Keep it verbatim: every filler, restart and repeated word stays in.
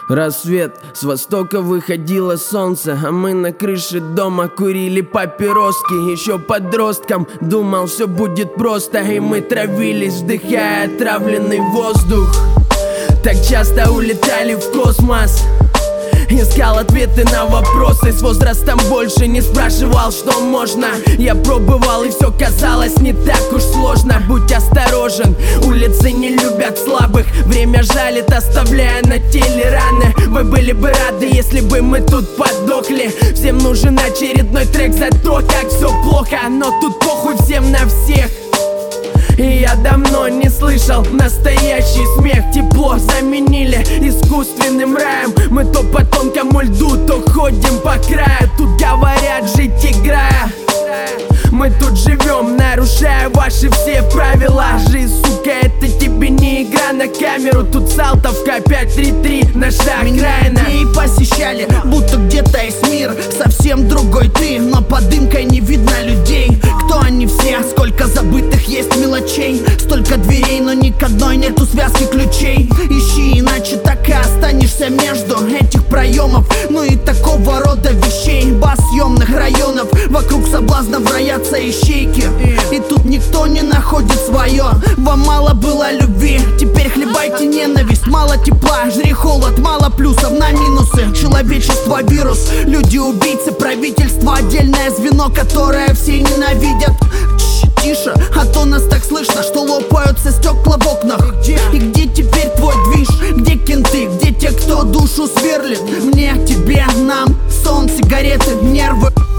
Рассвет, с востока выходило солнце, а мы на крыше дома курили папироски. Еще подростком думал, все будет просто, и мы травились, вдыхая отравленный воздух. Так часто улетали в космос, искал ответы на вопросы. С возрастом больше не спрашивал, что можно. Я пробовал, и все казалось не так уж сложно. Будь осторожен, улицы не любят слабых. Время жалит, оставляя на теле раны. Вы были бы рады, если бы мы тут подохли. Всем нужен очередной трек за то, как все плохо. Но тут похуй всем на всех. И я давно не слышал настоящий смех. Тепло заменили искусственным раем. Мы то по тонкому льду, то ходим по краю. Тут говорят жить играя. Мы тут живем, нарушая ваши все правила. Жизнь, сука, это тебе не игра на камеру. Тут Салтовка пять три три, наша окраина. Меня идеи посещали, будто где-то есть мир. Совсем другой ты, но под дымкой не видно людей. Кто они все, сколько забытых есть мелочей. Столько дверей, но ни к одной нету связки ключей. Ищи, иначе так и останешься между этих проемов. Ну и такого рода вещей. Бас съемных районов, вокруг соблазнов роятся ищейки. И тут никто не находит свое. Вам мало было любви, теперь хлебайте ненависть. Мало тепла, жри холод, мало плюсов на минусы. Человечество вирус, люди убийцы, правительство отдельное звено, которое все ненавидят. Чш, тише, а то нас так слышно, что лопаются стекла в окнах. И где теперь твой движ? Где кенты? Где те, кто душу сверлит? Мне, тебе, нам сон, сигареты, нервы.